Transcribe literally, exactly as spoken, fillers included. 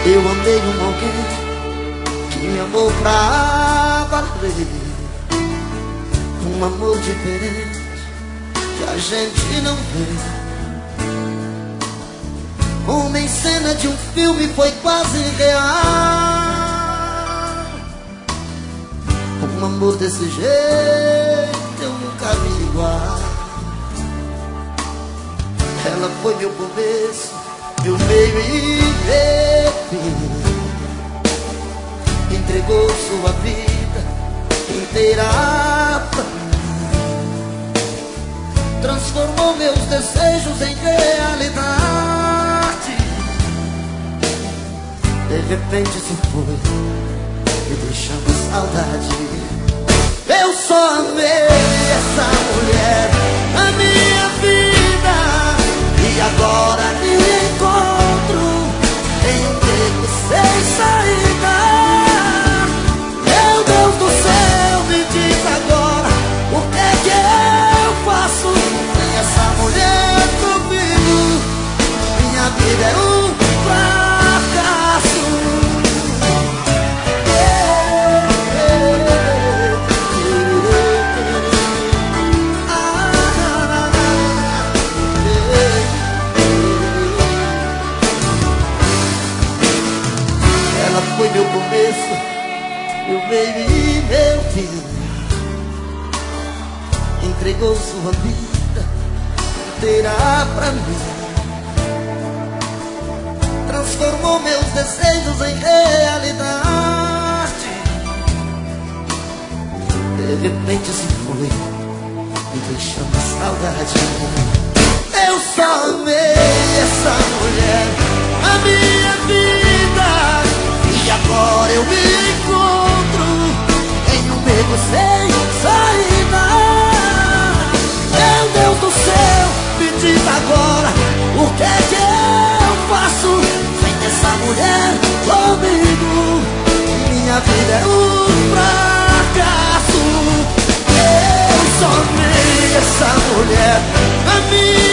Eu amei um alguém que me amou pra valer. Um amor diferente que a gente não vê. Uma em cena de um filme foi quase real. Um amor desse jeito eu nunca vi igual. Ela foi meu começo, meu meio e meu fim. Entregou sua vida inteira pra mim. Transformou meus desejos em realidade. De repente se foi, me deixando saudade. Eu só amei essa mulher na minha vida, e agora me encontro em um beco sem saída. Meu Deus do céu, me diz agora, o que é que eu faço sem essa mulher comigo? Minha vida é um fracasso. Foi meu começo, meu meio e meu fim. Entregou sua vida inteira pra mim. Transformou meus desejos em realidade. De repente se foi, me deixando saudade. Eu só amei essa mulher na minha vida, e agora eu me encontro em um beco sem saída. Meu Deus do céu, me diz agora, o que é que eu faço sem essa mulher comigo? Minha vida é um fracasso. Eu só amei essa mulher na minha